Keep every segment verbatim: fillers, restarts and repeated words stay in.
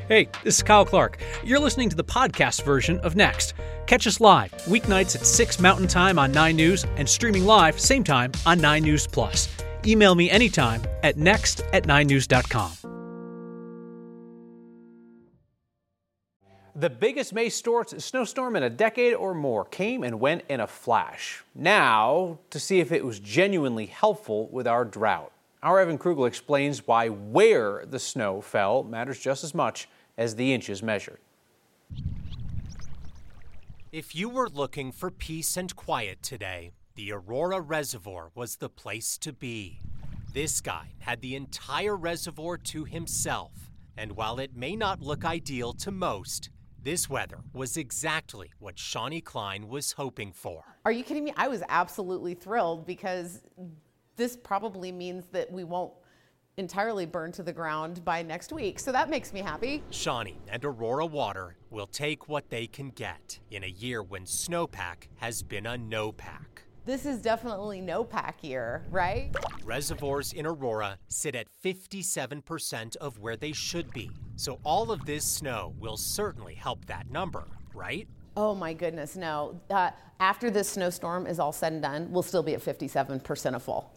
Hey, this is Kyle Clark. You're listening to the podcast version of Next. Catch us live, weeknights at six Mountain Time on nine News and streaming live same time on nine News Plus. Email me anytime at next at nine news dot com. The biggest May snowstorm in a decade or more came and went in a flash. Now, to see if it was genuinely helpful with our drought. Our Evan Krugel explains why where the snow fell matters just as much as the inches measured. If you were looking for peace and quiet today, the Aurora Reservoir was the place to be. This guy had the entire reservoir to himself, and while it may not look ideal to most, this weather was exactly what Shawnee Klein was hoping for. Are you kidding me? I was absolutely thrilled because this probably means that we won't entirely burn to the ground by next week. So that makes me happy. Shawnee and Aurora Water will take what they can get in a year when snowpack has been a no-pack. This is definitely no-pack year, right? Reservoirs in Aurora sit at fifty-seven percent of where they should be. So all of this snow will certainly help that number, right? Oh my goodness, no. Uh, after this snowstorm is all said and done, we'll still be at fifty-seven percent of full.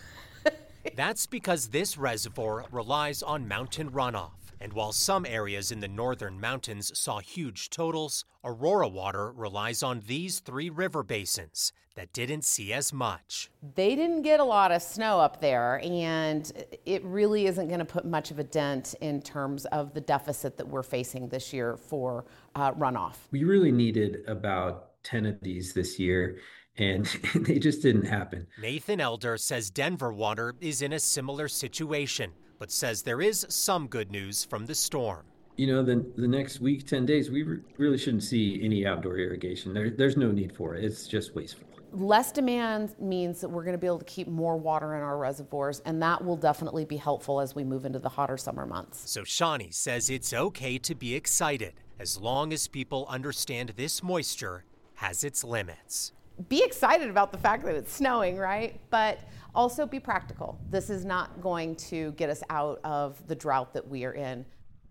That's because this reservoir relies on mountain runoff. And while some areas in the northern mountains saw huge totals, Aurora Water relies on these three river basins that didn't see as much. They didn't get a lot of snow up there, and it really isn't going to put much of a dent in terms of the deficit that we're facing this year for uh, runoff. We really needed about ten of these this year, and they just didn't happen. Nathan Elder says Denver Water is in a similar situation, but says there is some good news from the storm. You know, the, the next week, ten days, we re- really shouldn't see any outdoor irrigation. There, there's no need for it. It's just wasteful. Less demand means that we're going to be able to keep more water in our reservoirs, and that will definitely be helpful as we move into the hotter summer months. So Shawnee says it's okay to be excited as long as people understand this moisture has its limits. Be excited about the fact that it's snowing, right? But also be practical. This is not going to get us out of the drought that we are in.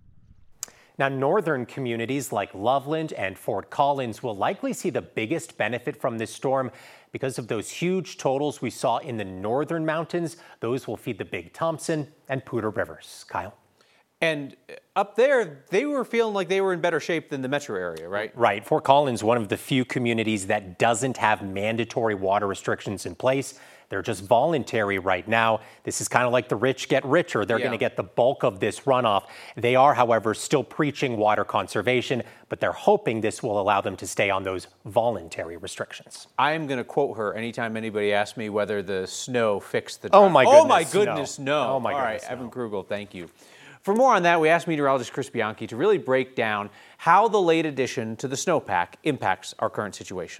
Now, northern communities like Loveland and Fort Collins will likely see the biggest benefit from this storm because of those huge totals we saw in the northern mountains. Those will feed the Big Thompson and Poudre rivers. Kyle? And up there, they were feeling like they were in better shape than the metro area, right? Right. Fort Collins, one of the few communities that doesn't have mandatory water restrictions in place. They're just voluntary right now. This is kind of like the rich get richer. They're yeah. going to get the bulk of this runoff. They are, however, still preaching water conservation, but they're hoping this will allow them to stay on those voluntary restrictions. I'm going to quote her anytime anybody asks me whether the snow fixed the drought. Oh, my goodness, Oh, my goodness, no. no. Oh, my All goodness, right, no. Evan Krugel, thank you. For more on that, we asked meteorologist Chris Bianchi to really break down how the late addition to the snowpack impacts our current situation.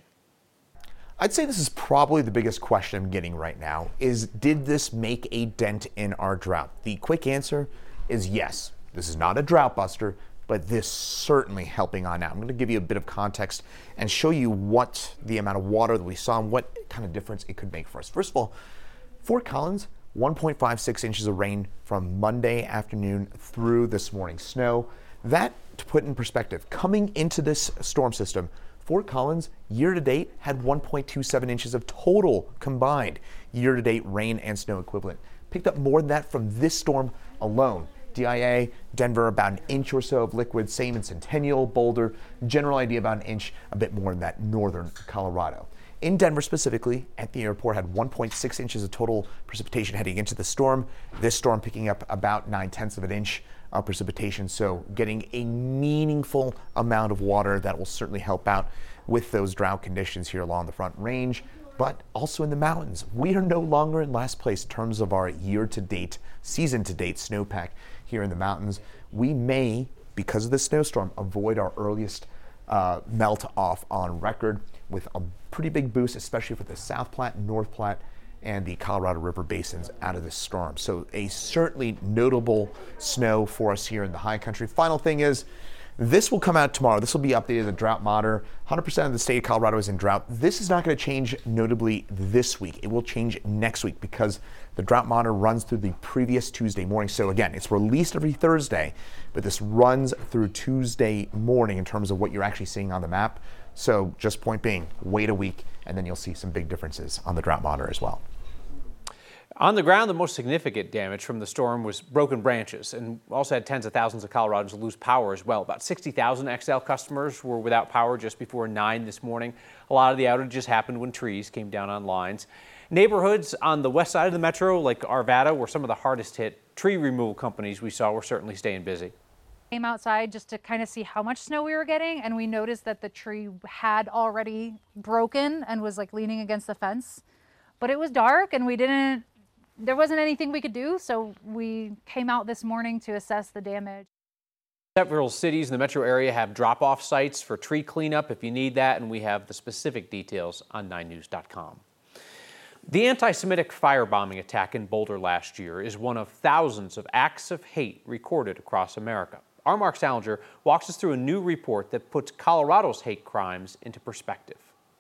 I'd say this is probably the biggest question I'm getting right now is, did this make a dent in our drought? The quick answer is yes. This is not a drought buster, but this certainly helping on out. I'm going to give you a bit of context and show you what the amount of water that we saw and what kind of difference it could make for us. First of all, Fort Collins, one point five six inches of rain from Monday afternoon through this morning. Snow. That, to put in perspective, coming into this storm system, Fort Collins, year-to-date, had one point two seven inches of total combined year-to-date rain and snow equivalent. Picked up more than that from this storm alone. D I A, Denver, about an inch or so of liquid. Same in Centennial, Boulder. General idea about an inch, a bit more than that northern Colorado. In Denver specifically, at the airport, had one point six inches of total precipitation heading into the storm. This storm picking up about nine-tenths of an inch of precipitation, so getting a meaningful amount of water that will certainly help out with those drought conditions here along the Front Range, but also in the mountains. We are no longer in last place in terms of our year-to-date, season-to-date snowpack here in the mountains. We may, because of this snowstorm, avoid our earliest uh, melt-off on record with a pretty big boost, especially for the South Platte, North Platte, and the Colorado River basins out of this storm. So a certainly notable snow for us here in the high country. Final thing is, This will come out tomorrow. This will be updated, the drought monitor. one hundred percent of the state of Colorado is in drought. This is not going to change notably this week. It will change next week because the drought monitor runs through the previous Tuesday morning. So again, it's released every Thursday, but this runs through Tuesday morning in terms of what you're actually seeing on the map. So just point being, wait a week, and then you'll see some big differences on the drought monitor as well. On the ground, the most significant damage from the storm was broken branches, and also had tens of thousands of Coloradans lose power as well. About sixty thousand X L customers were without power just before nine this morning. A lot of the outages happened when trees came down on lines. Neighborhoods on the west side of the metro, like Arvada, were some of the hardest hit. Tree removal companies we saw were certainly staying busy. Came outside just to kind of see how much snow we were getting, and we noticed that the tree had already broken and was like leaning against the fence. But it was dark and we didn't There wasn't anything we could do, so we came out this morning to assess the damage. Several cities in the metro area have drop-off sites for tree cleanup if you need that, and we have the specific details on nine news dot com. The anti-Semitic firebombing attack in Boulder last year is one of thousands of acts of hate recorded across America. Our Mark Salinger walks us through a new report that puts Colorado's hate crimes into perspective.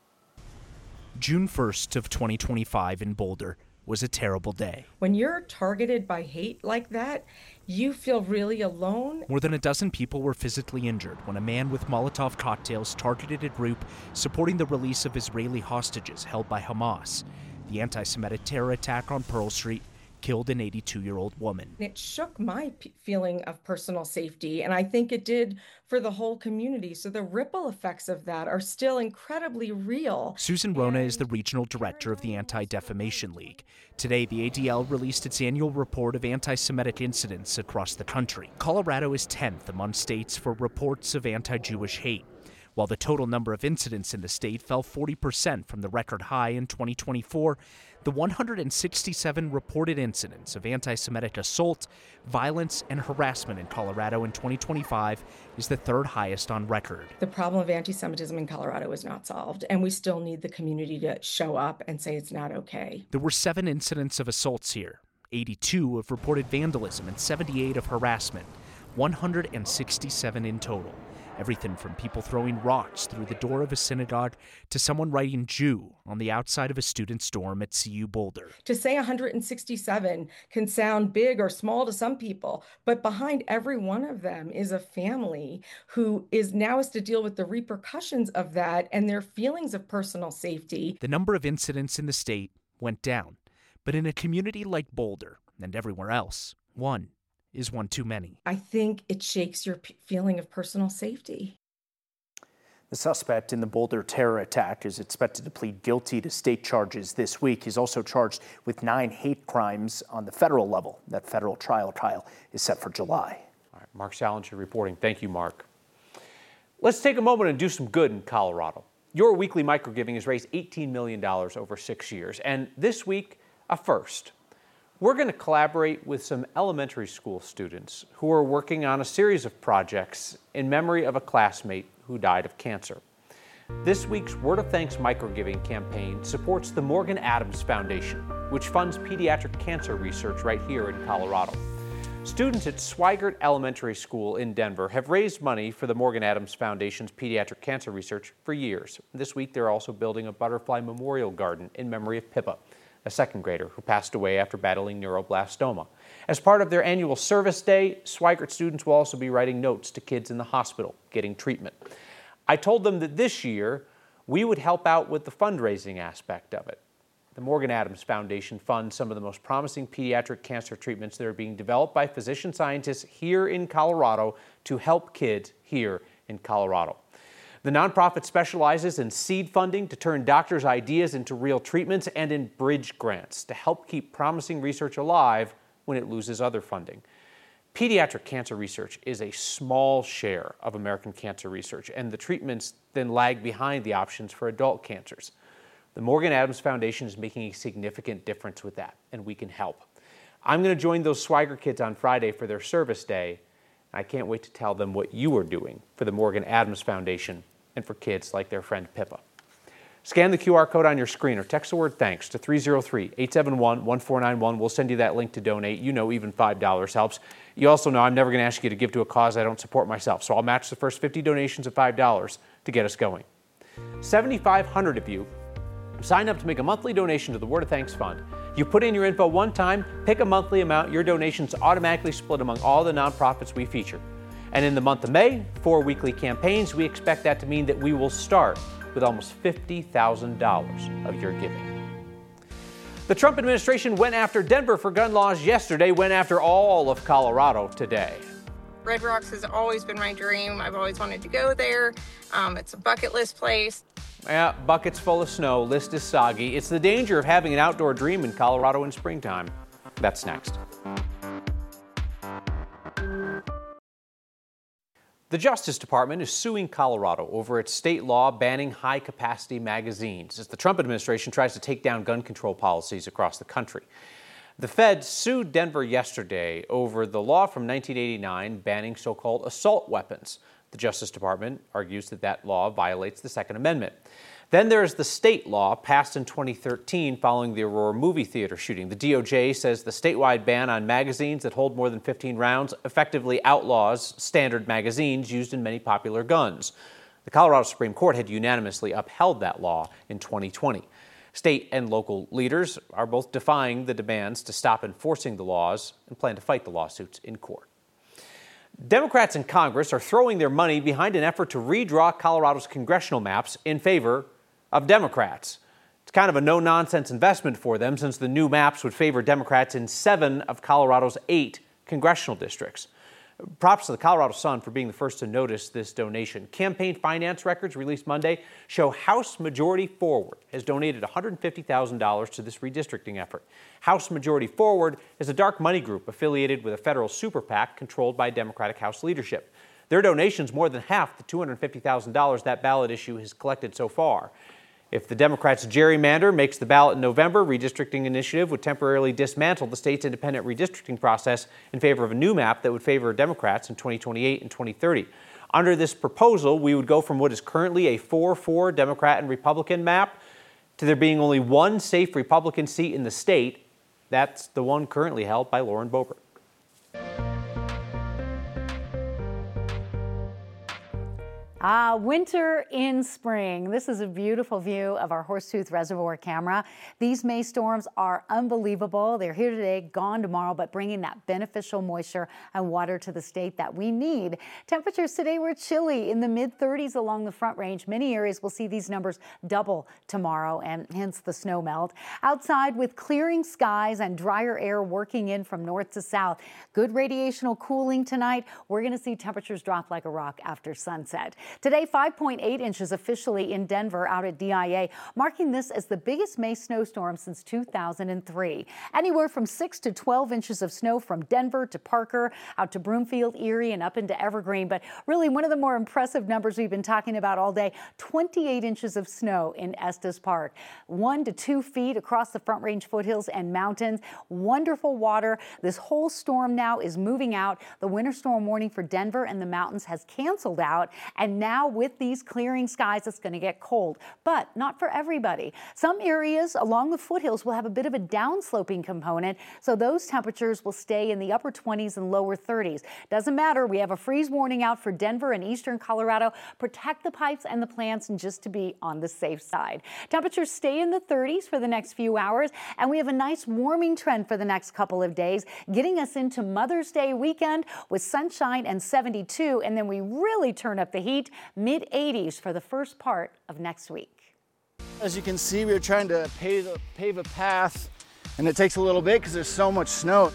June first of twenty twenty-five in Boulder was a terrible day. When you're targeted by hate like that, you feel really alone. More than a dozen people were physically injured when a man with Molotov cocktails targeted a group supporting the release of Israeli hostages held by Hamas. The anti-Semitic terror attack on Pearl Street killed an eighty-two-year-old woman. It shook my p- feeling of personal safety, and I think it did for the whole community. So the ripple effects of that are still incredibly real. Susan Rona is the regional director of the Anti-Defamation League. Today, the A D L released its annual report of anti-Semitic incidents across the country. Colorado is tenth among states for reports of anti-Jewish hate. While the total number of incidents in the state fell forty percent from the record high in twenty twenty-four, the one hundred sixty-seven reported incidents of anti-Semitic assault, violence, and harassment in Colorado in twenty twenty-five is the third highest on record. The problem of anti-Semitism in Colorado is not solved, and we still need the community to show up and say it's not okay. There were seven incidents of assaults here, eighty-two of reported vandalism, and seventy-eight of harassment, one hundred sixty-seven in total. Everything from people throwing rocks through the door of a synagogue to someone writing Jew on the outside of a student's dorm at C U Boulder. To say one hundred sixty-seven can sound big or small to some people, but behind every one of them is a family who is now has to deal with the repercussions of that and their feelings of personal safety. The number of incidents in the state went down, but in a community like Boulder and everywhere else, one is one too many. I think it shakes your p- feeling of personal safety. The suspect in the Boulder terror attack is expected to plead guilty to state charges this week. He's also charged with nine hate crimes on the federal level. That federal trial trial is set for July. All right, Mark Salinger reporting. Thank you, Mark. Let's take a moment and do some good in Colorado. Your weekly microgiving has raised eighteen million dollars over six years, and this week, a first. We're going to collaborate with some elementary school students who are working on a series of projects in memory of a classmate who died of cancer. This week's Word of Thanks microgiving campaign supports the Morgan Adams Foundation, which funds pediatric cancer research right here in Colorado. Students at Swigert Elementary School in Denver have raised money for the Morgan Adams Foundation's pediatric cancer research for years. This week, they're also building a butterfly memorial garden in memory of Pippa, a second grader who passed away after battling neuroblastoma. As part of their annual service day, Swigert students will also be writing notes to kids in the hospital getting treatment. I told them that this year we would help out with the fundraising aspect of it. The Morgan Adams Foundation funds some of the most promising pediatric cancer treatments that are being developed by physician scientists here in Colorado to help kids here in Colorado. The nonprofit specializes in seed funding to turn doctors' ideas into real treatments and in bridge grants to help keep promising research alive when it loses other funding. Pediatric cancer research is a small share of American cancer research, and the treatments then lag behind the options for adult cancers. The Morgan Adams Foundation is making a significant difference with that, and we can help. I'm going to join those Swigert kids on Friday for their service day, and I can't wait to tell them what you are doing for the Morgan Adams Foundation and for kids like their friend Pippa. Scan the Q R code on your screen or text the word thanks to three oh three, eight seven one, one four nine one. We'll send you that link to donate. You know even five dollars helps. You also know I'm never going to ask you to give to a cause I don't support myself, so I'll match the first fifty donations of five dollars to get us going. seventy-five hundred of you sign up to make a monthly donation to the Word of Thanks Fund. You put in your info one time, pick a monthly amount, your donations automatically split among all the nonprofits we feature. And in the month of May, four weekly campaigns, we expect that to mean that we will start with almost fifty thousand dollars of your giving. The Trump administration went after Denver for gun laws yesterday, went after all of Colorado today. Red Rocks has always been my dream. I've always wanted to go there. Um, it's a bucket list place. Yeah, buckets full of snow, list is soggy. It's the danger of having an outdoor dream in Colorado in springtime. That's next. The Justice Department is suing Colorado over its state law banning high-capacity magazines as the Trump administration tries to take down gun control policies across the country. The Fed sued Denver yesterday over the law from nineteen eighty-nine banning so-called assault weapons. The Justice Department argues that that law violates the Second Amendment. Then there is the state law passed in twenty thirteen following the Aurora movie theater shooting. The D O J says the statewide ban on magazines that hold more than fifteen rounds effectively outlaws standard magazines used in many popular guns. The Colorado Supreme Court had unanimously upheld that law in twenty twenty. State and local leaders are both defying the demands to stop enforcing the laws and plan to fight the lawsuits in court. Democrats in Congress are throwing their money behind an effort to redraw Colorado's congressional maps in favor of Democrats. It's kind of a no-nonsense investment for them since the new maps would favor Democrats in seven of Colorado's eight congressional districts. Props to the Colorado Sun for being the first to notice this donation. Campaign finance records released Monday show House Majority Forward has donated one hundred fifty thousand dollars to this redistricting effort. House Majority Forward is a dark money group affiliated with a federal super PAC controlled by Democratic House leadership. Their donations more than half the two hundred fifty thousand dollars that ballot issue has collected so far. If the Democrats' gerrymander makes the ballot in November, redistricting initiative would temporarily dismantle the state's independent redistricting process in favor of a new map that would favor Democrats in twenty twenty-eight and twenty thirty. Under this proposal, we would go from what is currently a four four Democrat and Republican map to there being only one safe Republican seat in the state. That's the one currently held by Lauren Boebert. Ah, winter in spring. This is a beautiful view of our Horsetooth Reservoir camera. These May storms are unbelievable. They're here today, gone tomorrow, but bringing that beneficial moisture and water to the state that we need. Temperatures today were chilly in the mid thirties along the Front Range. Many areas will see these numbers double tomorrow and hence the snow melt. Outside with clearing skies and drier air working in from north to south. Good radiational cooling tonight. We're going to see temperatures drop like a rock after sunset. Today, five point eight inches officially in Denver out at D I A, marking this as the biggest May snowstorm since two thousand three. Anywhere from six to twelve inches of snow from Denver to Parker, out to Broomfield, Erie, and up into Evergreen. But really, one of the more impressive numbers we've been talking about all day, twenty-eight inches of snow in Estes Park. One to two feet across the Front Range foothills and mountains. Wonderful water. This whole storm now is moving out. The winter storm warning for Denver and the mountains has canceled out. And now with these clearing skies, it's going to get cold, but not for everybody. Some areas along the foothills will have a bit of a downsloping component, so those temperatures will stay in the upper twenties and lower thirties. Doesn't matter. We have a freeze warning out for Denver and eastern Colorado. Protect the pipes and the plants, and just to be on the safe side. Temperatures stay in the thirties for the next few hours, and we have a nice warming trend for the next couple of days, getting us into Mother's Day weekend with sunshine and seventy-two, and then we really turn up the heat, mid eighties for the first part of next week. As you can see, we're trying to pave a, pave a path, and it takes a little bit because there's so much snow.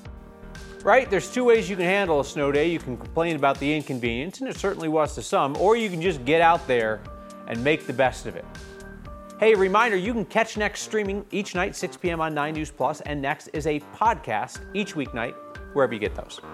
Right, there's two ways you can handle a snow day. You can complain about the inconvenience, and it certainly was to some, or you can just get out there and make the best of it. Hey, a reminder, you can catch Next streaming each night, six p.m. on nine News Plus, and Next is a podcast each weeknight, wherever you get those.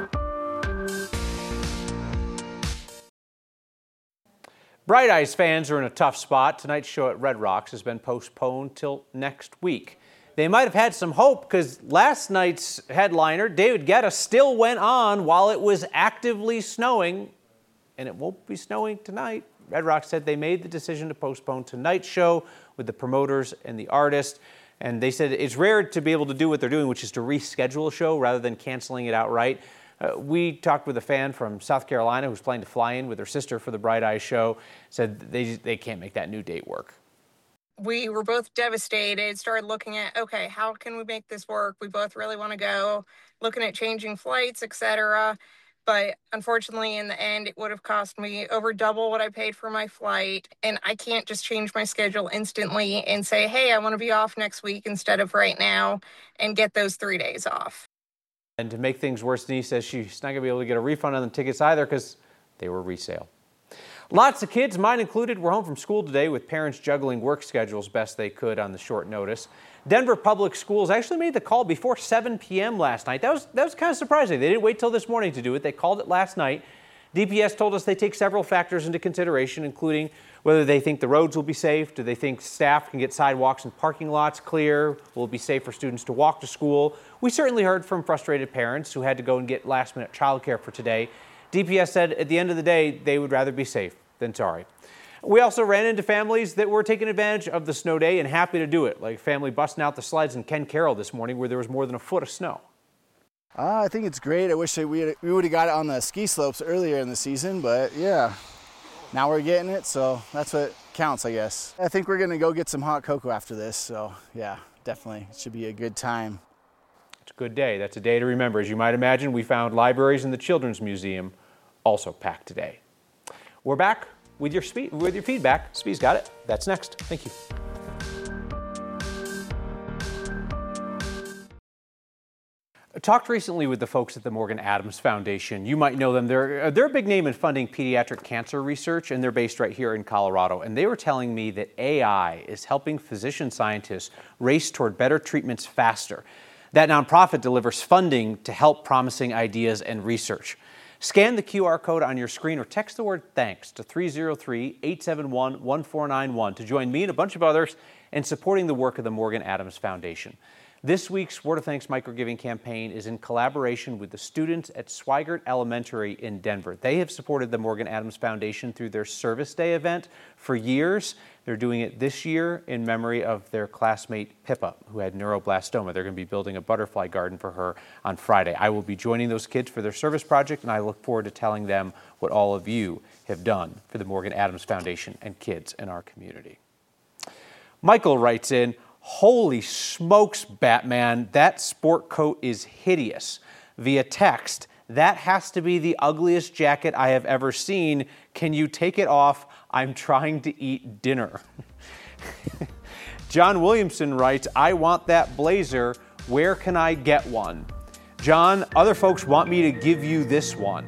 Bright Eyes fans are in a tough spot. Tonight's show at Red Rocks has been postponed till next week. They might have had some hope because last night's headliner, David Guetta, still went on while it was actively snowing, and it won't be snowing tonight. Red Rocks said they made the decision to postpone tonight's show with the promoters and the artist. And they said it's rare to be able to do what they're doing, which is to reschedule a show rather than canceling it outright. Uh, we talked with a fan from South Carolina who's planning to fly in with her sister for the Bright Eyes show, said they, they can't make that new date work. We were both devastated, started looking at, okay, how can we make this work? We both really want to go, looking at changing flights, et cetera. But unfortunately, in the end, it would have cost me over double what I paid for my flight. And I can't just change my schedule instantly and say, hey, I want to be off next week instead of right now and get those three days off. And to make things worse, Denise says she's not going to be able to get a refund on the tickets either because they were resale. Lots of kids, mine included, were home from school today with parents juggling work schedules best they could on the short notice. Denver Public Schools actually made the call before seven p.m. last night. That was, that was kind of surprising. They didn't wait till this morning to do it. They called it last night. D P S told us they take several factors into consideration, including whether they think the roads will be safe, do they think staff can get sidewalks and parking lots clear, will it be safe for students to walk to school. We certainly heard from frustrated parents who had to go and get last-minute childcare for today. D P S said at the end of the day, they would rather be safe than sorry. We also ran into families that were taking advantage of the snow day and happy to do it, like a family busting out the slides in Ken Carroll this morning where there was more than a foot of snow. Uh, I think it's great. I wish that we, had, we would have got it on the ski slopes earlier in the season, but yeah, now we're getting it, so that's what counts, I guess. I think we're going to go get some hot cocoa after this, so yeah, definitely. It should be a good time. It's a good day. That's a day to remember. As you might imagine, we found libraries and the Children's Museum also packed today. We're back with your speed, with your feedback. Speed's got it. That's next. Thank you. I talked recently with the folks at the Morgan Adams Foundation. You might know them. They're, they're a big name in funding pediatric cancer research, and they're based right here in Colorado. And they were telling me that A I is helping physician scientists race toward better treatments faster. That nonprofit delivers funding to help promising ideas and research. Scan the Q R code on your screen or text the word THANKS to three oh three, eight seven one, one four nine one to join me and a bunch of others in supporting the work of the Morgan Adams Foundation. This week's Word of Thanks microgiving campaign is in collaboration with the students at Swigert Elementary in Denver. They have supported the Morgan Adams Foundation through their Service Day event for years. They're doing it this year in memory of their classmate Pippa, who had neuroblastoma. They're going to be building a butterfly garden for her on Friday. I will be joining those kids for their service project, and I look forward to telling them what all of you have done for the Morgan Adams Foundation and kids in our community. Michael writes in, "Holy smokes, Batman, that sport coat is hideous." Via text, "That has to be the ugliest jacket I have ever seen. Can you take it off? I'm trying to eat dinner." John Williamson writes, "I want that blazer. Where can I get one?" John, other folks want me to give you this one.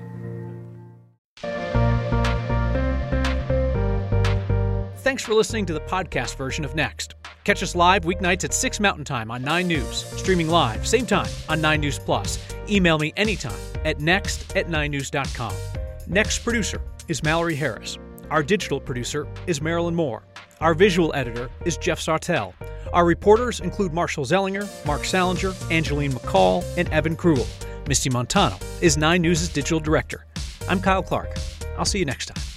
Thanks for listening to the podcast version of Next. Catch us live weeknights at six Mountain Time on nine News, streaming live, same time on nine News Plus. Email me anytime at next at nine news dot com. Next producer is Mallory Harris. Our digital producer is Marilyn Moore. Our visual editor is Jeff Sartell. Our reporters include Marshall Zellinger, Mark Salinger, Angeline McCall, and Evan Krugel. Misty Montano is nine News' digital director. I'm Kyle Clark. I'll see you next time.